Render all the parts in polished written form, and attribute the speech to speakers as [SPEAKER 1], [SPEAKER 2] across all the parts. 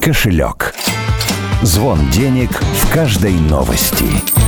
[SPEAKER 1] кошелек. Звон денег в каждой новости.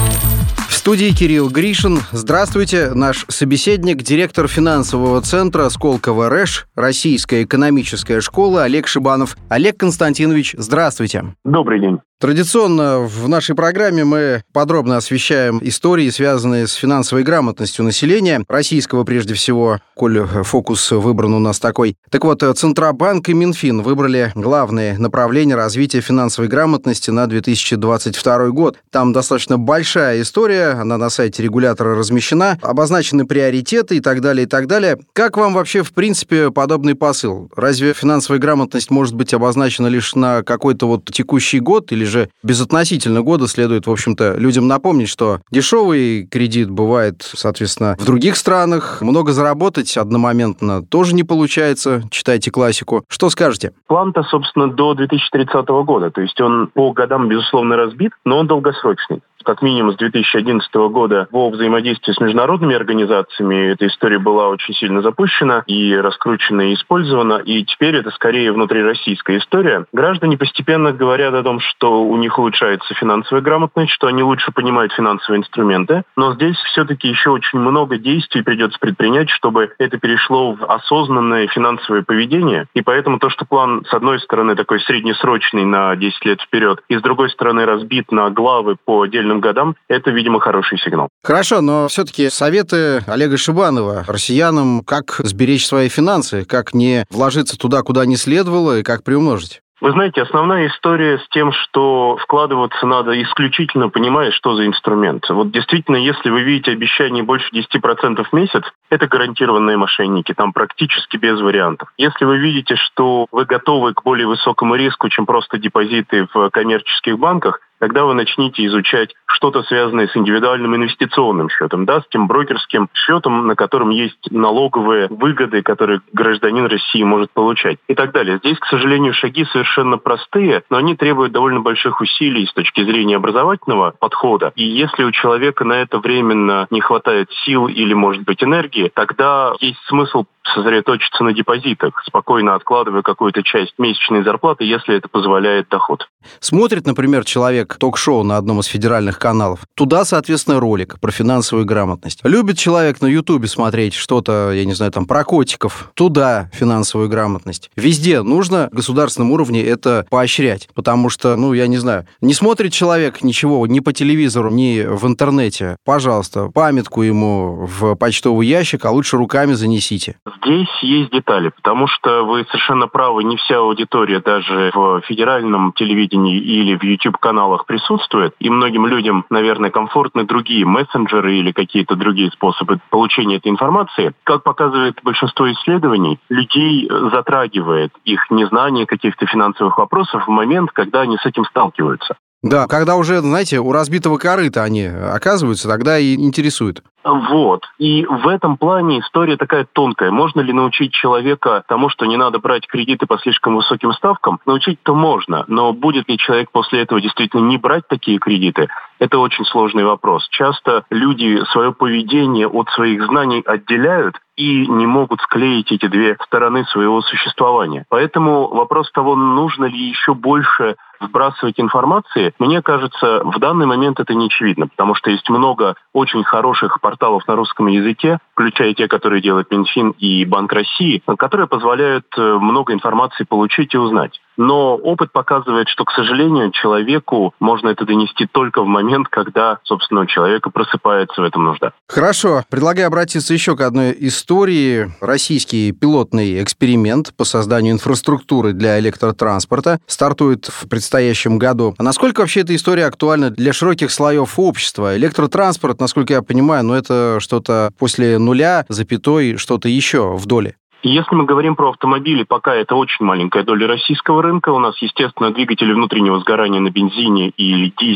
[SPEAKER 2] В студии Кирилл Гришин. Здравствуйте. Наш собеседник, директор финансового центра Сколково РЭШ, Российская экономическая школа, Олег Шибанов. Олег Константинович, здравствуйте.
[SPEAKER 3] Добрый день.
[SPEAKER 2] Традиционно в нашей программе мы подробно освещаем истории, связанные с финансовой грамотностью населения, российского прежде всего, коль фокус выбран у нас такой. Так вот, Центробанк и Минфин выбрали главные направления развития финансовой грамотности на 2022 год. Там достаточно большая история, она на сайте регулятора размещена, обозначены приоритеты и так далее, и так далее. Как вам вообще, в принципе, подобный посыл? Разве финансовая грамотность может быть обозначена лишь на какой-то вот текущий год, или же безотносительно года следует, в общем-то, людям напомнить, что дешевый кредит бывает, соответственно, в других странах. Много заработать одномоментно тоже не получается. Читайте классику. Что скажете?
[SPEAKER 3] План-то, собственно, до 2030 года. То есть он по годам, безусловно, разбит, но он долгосрочный. Как минимум с 2011 года во взаимодействии с международными организациями эта история была очень сильно запущена и раскручена, и использована. И теперь это скорее внутрироссийская история. Граждане постепенно говорят о том, что у них улучшается финансовая грамотность, что они лучше понимают финансовые инструменты. Но здесь все-таки еще очень много действий придется предпринять, чтобы это перешло в осознанное финансовое поведение. И поэтому то, что план, с одной стороны, такой среднесрочный на 10 лет вперед, и с другой стороны разбит на главы по отдельным годам, это, видимо, хороший сигнал.
[SPEAKER 2] Хорошо, но все-таки советы Олега Шибанова россиянам, как сберечь свои финансы, как не вложиться туда, куда не следовало, и как приумножить?
[SPEAKER 3] Вы знаете, основная история с тем, что вкладываться надо исключительно понимая, что за инструмент. Вот действительно, если вы видите обещание больше 10% в месяц, это гарантированные мошенники, там практически без вариантов. Если вы видите, что вы готовы к более высокому риску, чем просто депозиты в коммерческих банках, тогда вы начните изучать что-то связанное с индивидуальным инвестиционным счетом, с тем брокерским счетом, на котором есть налоговые выгоды, которые гражданин России может получать и так далее. Здесь, к сожалению, шаги совершенно простые, но они требуют довольно больших усилий с точки зрения образовательного подхода. И если у человека на это временно не хватает сил или, может быть, энергии, тогда есть смысл сосредоточиться на депозитах, спокойно откладывая какую-то часть месячной зарплаты, если это позволяет доход.
[SPEAKER 2] Смотрит, например, человек ток-шоу на одном из федеральных каналов. Туда, соответственно, ролик про финансовую грамотность. Любит человек на Ютубе смотреть что-то, я не знаю, там, про котиков. Туда финансовую грамотность. Везде нужно на государственном уровне это поощрять. Потому что, я не знаю, не смотрит человек ничего ни по телевизору, ни в интернете. Пожалуйста, памятку ему в почтовый ящик, а лучше руками занесите.
[SPEAKER 3] Здесь есть детали, потому что вы совершенно правы, не вся аудитория даже в федеральном телевидении или в YouTube-каналах присутствует, и многим людям, наверное, комфортны другие мессенджеры или какие-то другие способы получения этой информации. Как показывает большинство исследований, людей затрагивает их незнание каких-то финансовых вопросов в момент, когда они с этим сталкиваются.
[SPEAKER 2] Да, когда уже, знаете, у разбитого корыта они оказываются, тогда и интересуют.
[SPEAKER 3] Вот. И в этом плане история такая тонкая. Можно ли научить человека тому, что не надо брать кредиты по слишком высоким ставкам? Научить-то можно, но будет ли человек после этого действительно не брать такие кредиты? Это очень сложный вопрос. Часто люди свое поведение от своих знаний отделяют и не могут склеить эти две стороны своего существования. Поэтому вопрос того, нужно ли еще больше вбрасывать информации, мне кажется, в данный момент это не очевидно, потому что есть много очень хороших порталов на русском языке, включая те, которые делает Минфин и Банк России, которые позволяют много информации получить и узнать. Но опыт показывает, что, к сожалению, человеку можно это донести только в момент, когда, собственно, у человека просыпается в этом нужда.
[SPEAKER 2] Хорошо. Предлагаю обратиться еще к одной истории. Российский пилотный эксперимент по созданию инфраструктуры для электротранспорта стартует в предстоящем году. А насколько вообще эта история актуальна для широких слоев общества? Электротранспорт, насколько я понимаю, это что-то после нуля, запятой, что-то еще в доле.
[SPEAKER 3] Если мы говорим про автомобили, пока это очень маленькая доля российского рынка. У нас, естественно, двигатели внутреннего сгорания на бензине и дизеле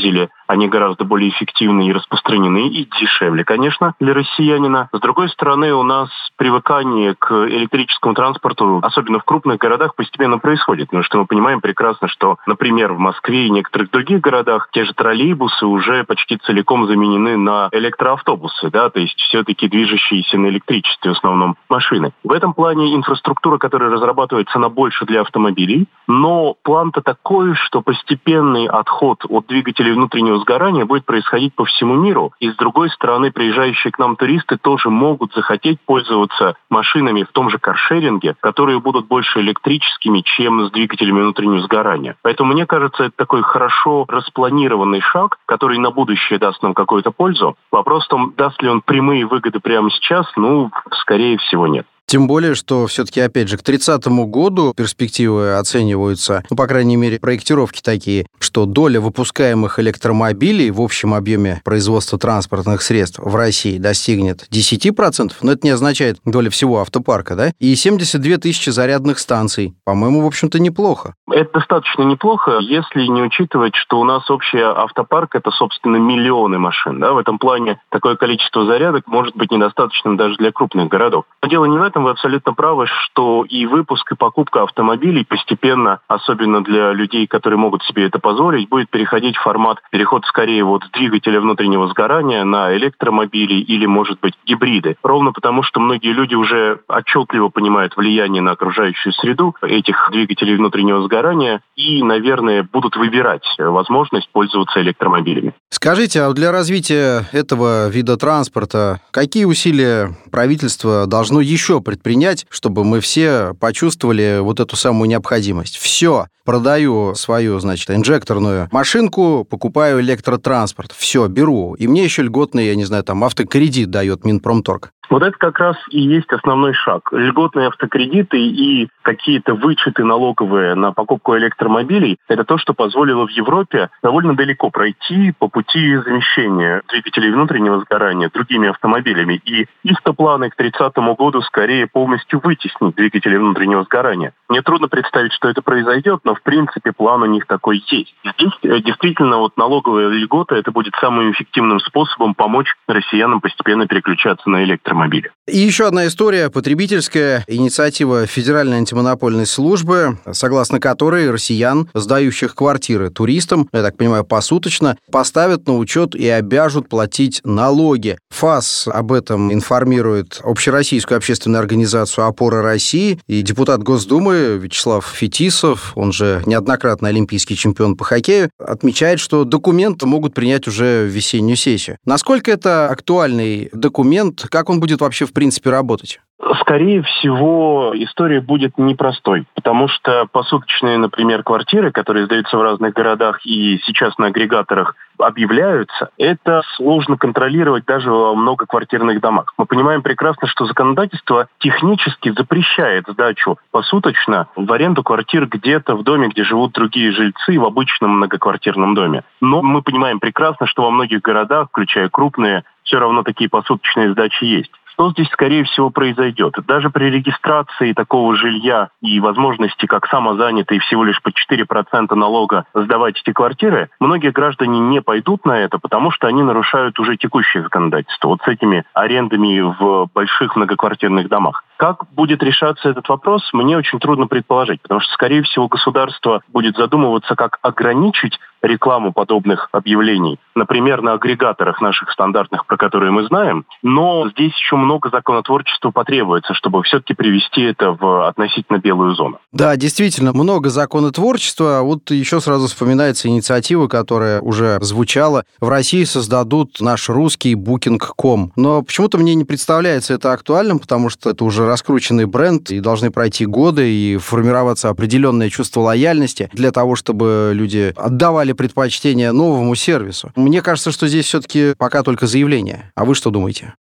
[SPEAKER 3] они гораздо более эффективны и распространены, и дешевле, конечно, для россиянина. С другой стороны, у нас привыкание к электрическому транспорту, особенно в крупных городах, постепенно происходит. Потому что мы понимаем прекрасно, что, например, в Москве и некоторых других городах те же троллейбусы уже почти целиком заменены на электроавтобусы, да, то есть все-таки движущиеся на электричестве в основном машины. В этом плане инфраструктура, которая разрабатывается, она больше для автомобилей, но план-то такой, что постепенный отход от двигателей внутреннего сгорания будет происходить по всему миру. И с другой стороны, приезжающие к нам туристы тоже могут захотеть пользоваться машинами в том же каршеринге, которые будут больше электрическими, чем с двигателями внутреннего сгорания. Поэтому, мне кажется, это такой хорошо распланированный шаг, который на будущее даст нам какую-то пользу. Вопрос в том, даст ли он прямые выгоды прямо сейчас, скорее всего, нет.
[SPEAKER 2] Тем более, что все-таки, опять же, к 30-му году перспективы оцениваются, по крайней мере, проектировки такие, что доля выпускаемых электромобилей в общем объеме производства транспортных средств в России достигнет 10%, но это не означает доля всего автопарка, да? И 72 тысячи зарядных станций. По-моему, в общем-то, неплохо.
[SPEAKER 3] Это достаточно неплохо, если не учитывать, что у нас общий автопарк — это, собственно, миллионы машин, да? В этом плане такое количество зарядок может быть недостаточным даже для крупных городов. Но дело не в этом, вы абсолютно правы, что и выпуск, и покупка автомобилей постепенно, особенно для людей, которые могут себе это позволить, будет переходить в формат переход скорее с двигателя внутреннего сгорания на электромобили или, может быть, гибриды. Ровно потому, что многие люди уже отчетливо понимают влияние на окружающую среду этих двигателей внутреннего сгорания и, наверное, будут выбирать возможность пользоваться электромобилями.
[SPEAKER 2] Скажите, а для развития этого вида транспорта какие усилия правительство должно еще предпринять, чтобы мы все почувствовали вот эту самую необходимость? Все, продаю свою, инжекторную машинку, покупаю электротранспорт. Все, беру. И мне еще льготный, автокредит дает Минпромторг.
[SPEAKER 3] Вот это как раз и есть основной шаг. Льготные автокредиты и какие-то вычеты налоговые на покупку электромобилей – это то, что позволило в Европе довольно далеко пройти по пути замещения двигателей внутреннего сгорания другими автомобилями. И их-то планы к 30-му году скорее полностью вытеснить двигатели внутреннего сгорания. Мне трудно представить, что это произойдет, но в принципе план у них такой есть. Здесь действительно налоговая льгота – это будет самым эффективным способом помочь россиянам постепенно переключаться на электромобили.
[SPEAKER 2] И еще одна история потребительская. Инициатива Федеральной антимонопольной службы, согласно которой россиян, сдающих квартиры туристам, я так понимаю, посуточно, поставят на учет и обяжут платить налоги. ФАС об этом информирует Общероссийскую общественную организацию «Опора России», и депутат Госдумы Вячеслав Фетисов, он же неоднократный олимпийский чемпион по хоккею, отмечает, что документ могут принять уже в весеннюю сессию. Насколько это актуальный документ? Как он будет вообще в принципе работать?
[SPEAKER 3] Скорее всего, история будет непростой, потому что посуточные, например, квартиры, которые сдаются в разных городах и сейчас на агрегаторах объявляются, это сложно контролировать даже во многоквартирных домах. Мы понимаем прекрасно, что законодательство технически запрещает сдачу посуточно в аренду квартир где-то в доме, где живут другие жильцы, в обычном многоквартирном доме. Но мы понимаем прекрасно, что во многих городах, включая крупные, все равно такие посуточные сдачи есть. Что здесь, скорее всего, произойдет? Даже при регистрации такого жилья и возможности, как самозанятые, всего лишь по 4% налога сдавать эти квартиры, многие граждане не пойдут на это, потому что они нарушают уже текущее законодательство с этими арендами в больших многоквартирных домах. Как будет решаться этот вопрос, мне очень трудно предположить, потому что, скорее всего, государство будет задумываться, как ограничить рекламу подобных объявлений, например, на агрегаторах наших стандартных, про которые мы знаем, но здесь еще много законотворчества потребуется, чтобы все-таки привести это в относительно белую зону.
[SPEAKER 2] Да, действительно, много законотворчества. Вот еще сразу вспоминается инициатива, которая уже звучала. В России создадут наш русский Booking.com. Но почему-то мне не представляется это актуальным, потому что это уже раскрученный бренд, и должны пройти годы, и формироваться определенное чувство лояльности для того, чтобы люди отдавали предпочтение новому сервису. Мне кажется, что здесь все-таки пока только заявление. А вы что думаете?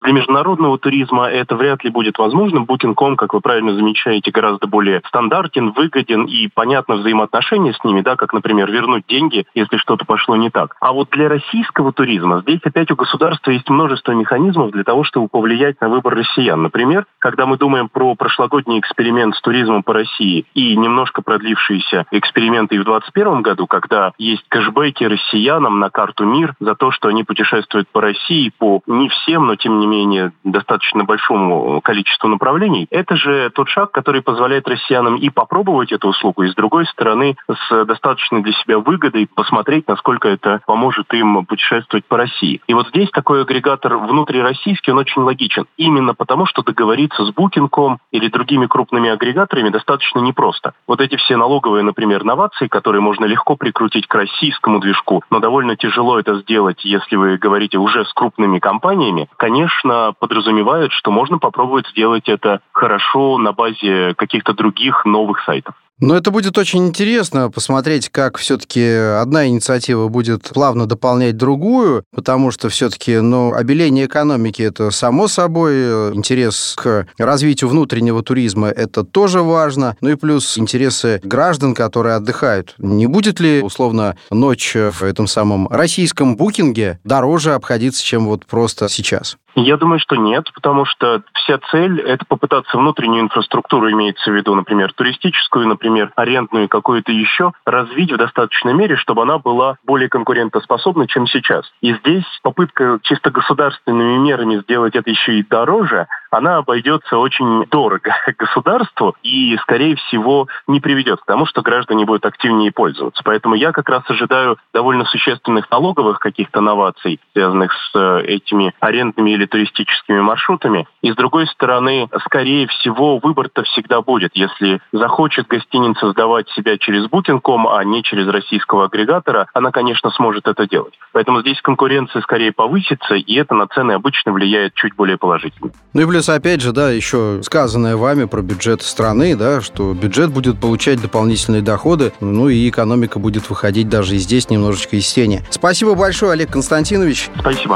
[SPEAKER 3] Для международного туризма это вряд ли будет возможным. Booking.com, как вы правильно замечаете, гораздо более стандартен, выгоден и понятно взаимоотношения с ними, да, как, например, вернуть деньги, если что-то пошло не так. А вот для российского туризма здесь опять у государства есть множество механизмов для того, чтобы повлиять на выбор россиян. Например, когда мы думаем про прошлогодний эксперимент с туризмом по России и немножко продлившиеся эксперименты и в 2021 году, когда есть кэшбэки россиянам на карту МИР за то, что они путешествуют по России по не всем, но тем не менее достаточно большому количеству направлений, это же тот шаг, который позволяет россиянам и попробовать эту услугу, и с другой стороны с достаточной для себя выгодой посмотреть, насколько это поможет им путешествовать по России. И вот здесь такой агрегатор внутрироссийский, он очень логичен. Именно потому, что договориться с Booking.com или другими крупными агрегаторами достаточно непросто. Вот эти все налоговые, например, новации, которые можно легко прикрутить к российскому движку, но довольно тяжело это сделать, если вы говорите уже с крупными компаниями, конечно, подразумевают, что можно попробовать сделать это хорошо на базе каких-то других новых сайтов.
[SPEAKER 2] Но это будет очень интересно посмотреть, как все-таки одна инициатива будет плавно дополнять другую, потому что все-таки, обеление экономики – это само собой, интерес к развитию внутреннего туризма – это тоже важно, и плюс интересы граждан, которые отдыхают. Не будет ли, условно, ночь в этом самом российском букинге дороже обходиться, чем вот просто сейчас?
[SPEAKER 3] Я думаю, что нет, потому что вся цель – это попытаться внутреннюю инфраструктуру, имеется в виду, например, туристическую, например, арендную и какую-то еще, развить в достаточной мере, чтобы она была более конкурентоспособна, чем сейчас. И здесь попытка чисто государственными мерами сделать это еще и дороже, она обойдется очень дорого государству и, скорее всего, не приведет к тому, что граждане будут активнее пользоваться. Поэтому я как раз ожидаю довольно существенных налоговых каких-то новаций, связанных с этими арендными или туристическими маршрутами. И, с другой стороны, скорее всего, выбор-то всегда будет. Если захочет гостиница сдавать себя через Booking.com, а не через российского агрегатора, она, конечно, сможет это делать. Поэтому здесь конкуренция скорее повысится, и это на цены обычно влияет чуть более положительно.
[SPEAKER 2] И плюс, опять же, еще сказанное вами про бюджет страны, что бюджет будет получать дополнительные доходы, и экономика будет выходить даже и здесь немножечко из тени. Спасибо большое, Олег Константинович.
[SPEAKER 3] Спасибо.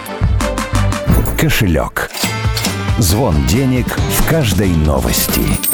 [SPEAKER 1] Кошелек. Звон денег в каждой новости.